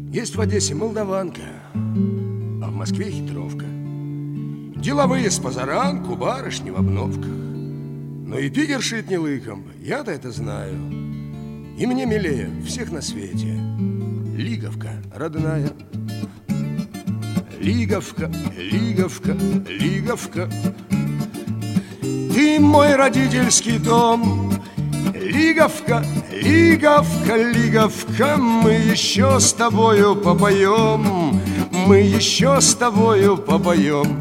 Есть в Одессе молдаванка, а в Москве хитровка. Деловые с позаранку, барышни в обновках. Но и пигер шит не лыком, я-то это знаю. И мне милее всех на свете Лиговка родная. Лиговка, Лиговка, Лиговка, ты мой родительский дом. Лиговка, Лиговка, Лиговка, мы еще с тобою попоем, мы еще с тобою попоем.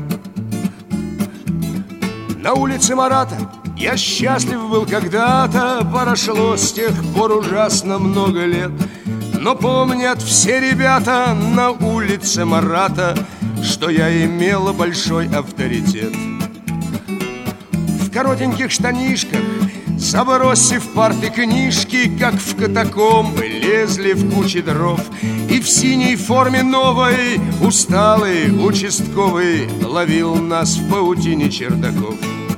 На улице Марата я счастлив был когда-то, прошло с тех пор ужасно много лет. Но помнят все ребята на улице Марата, что я имела большой авторитет. В коротеньких штанишках, забросив парты книжки, как в катакомбы, лезли в кучи дров. И в синей форме новой усталый участковый ловил нас в паутине чердаков.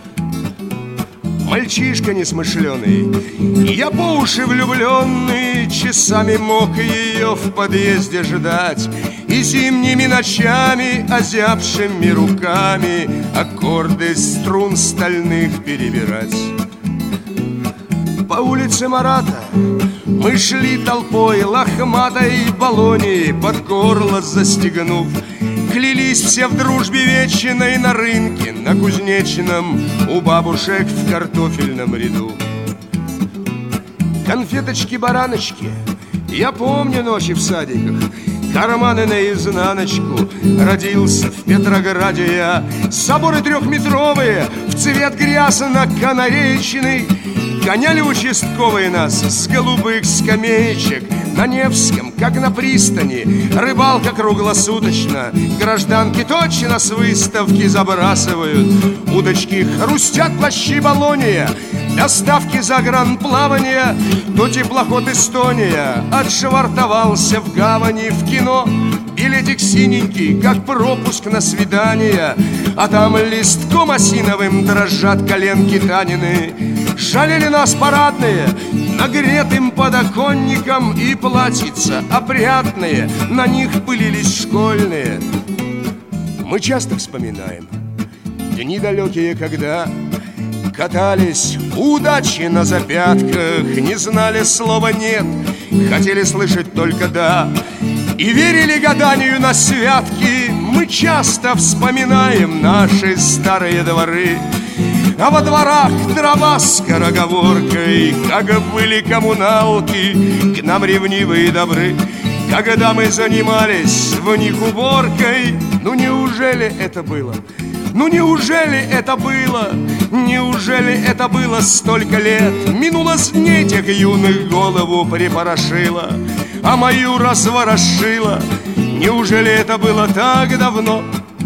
Мальчишка несмышленый, я по уши влюбленный, часами мог ее в подъезде ждать и зимними ночами, озябшими руками, аккорды струн стальных перебирать. По улице Марата мы шли толпой, лохматой баллонии под горло застегнув. Клялись все в дружбе вечной на рынке, на Кузнечном, у бабушек в картофельном ряду. Конфеточки-бараночки, я помню ночи в садиках, карманы наизнаночку. Родился в Петрограде я, соборы трехметровые, в цвет грязно-канареечный. Гоняли участковые нас с голубых скамеечек. На Невском, как на пристани, рыбалка круглосуточно. Гражданки точно с выставки забрасывают удочки. Хрустят плащи Болония, доставки загранплавания. То теплоход Эстония отшвартовался в гавани. В кино билетик синенький, как пропуск на свидание, а там листком осиновым дрожат коленки Танины. Жалели нас парадные нагретым подоконником, и платьица опрятные, на них пылились школьные. Мы часто вспоминаем дни далекие, когда катались удачи на запятках, не знали слова «нет», хотели слышать только «да» и верили гаданию на святки. Мы часто вспоминаем наши старые дворы, а во дворах дрова с скороговоркой, как были коммуналки, к нам ревнивые добры, когда мы занимались в них уборкой. Ну неужели это было? Ну неужели это было? Неужели это было столько лет? Минуло с дней тех юных, голову припорошило, а мою разворошило. Неужели это было так давно?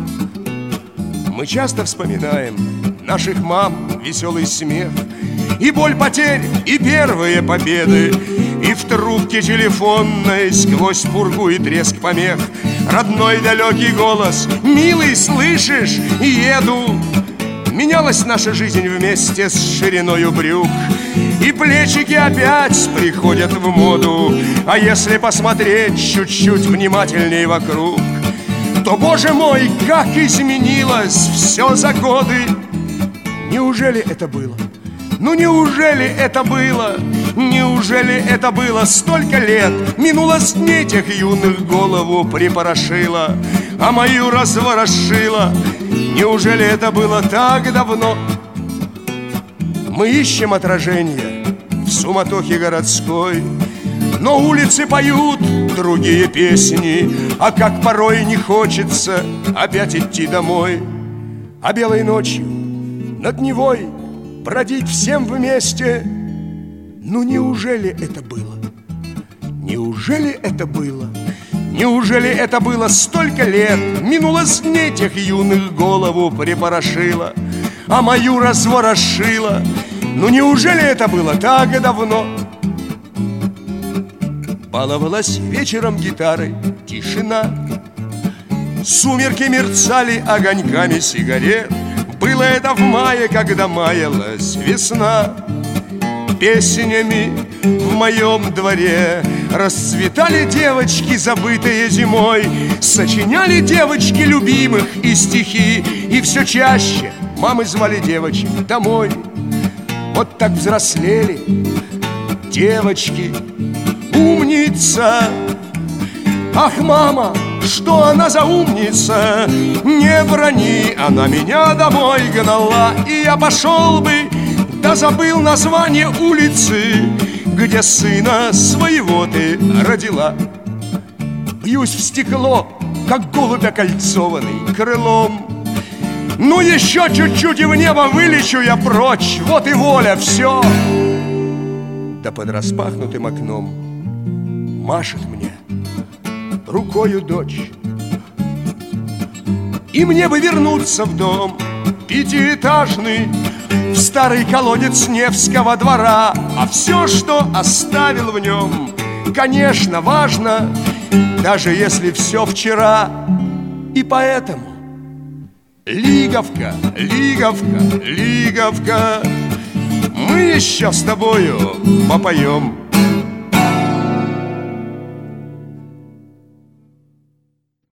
Мы часто вспоминаем наших мам, веселый смех, и боль потерь, и первые победы, и в трубке телефонной сквозь пургу и треск помех родной далекий голос: «Милый, слышишь? Еду!» Менялась наша жизнь вместе с шириною брюк, и плечики опять приходят в моду. А если посмотреть чуть-чуть внимательней вокруг, то, боже мой, как изменилось все за годы! Неужели это было? Ну неужели это было? Неужели это было столько лет? Минуло с дней тех юных, голову припорошило, а мою разворошило. Неужели это было так давно? Мы ищем отражение в суматохе городской, но улицы поют другие песни, а как порой не хочется опять идти домой. А белой ночью над Невой бродить всем вместе. Ну неужели это было? Неужели это было? Неужели это было столько лет? Минуло с дней тех юных, голову припорошило, а мою разворошило. Ну неужели это было так давно? Баловалась вечером гитарой тишина, сумерки мерцали огоньками сигарет. Было это в мае, когда маялась весна. песнями в моем дворе. Расцветали девочки, забытые зимой, сочиняли девочки любимых и стихи. И все чаще мамы звали девочек домой. Вот так взрослели девочки. Умница! Ах, мама, что она за умница? Не брони, она меня домой гнала. И я пошел бы, да забыл название улицы, где сына своего ты родила. Бьюсь в стекло, как голубь окольцованный крылом. Ну еще чуть-чуть и в небо вылечу я прочь. Вот и воля, все. Да под распахнутым окном машет мне рукою дочь. И мне бы вернуться в дом пятиэтажный, в старый колодец Невского двора. А все, что оставил в нем, конечно, важно, даже если все вчера. И поэтому Лиговка, Лиговка, Лиговка, мы еще с тобою попоем.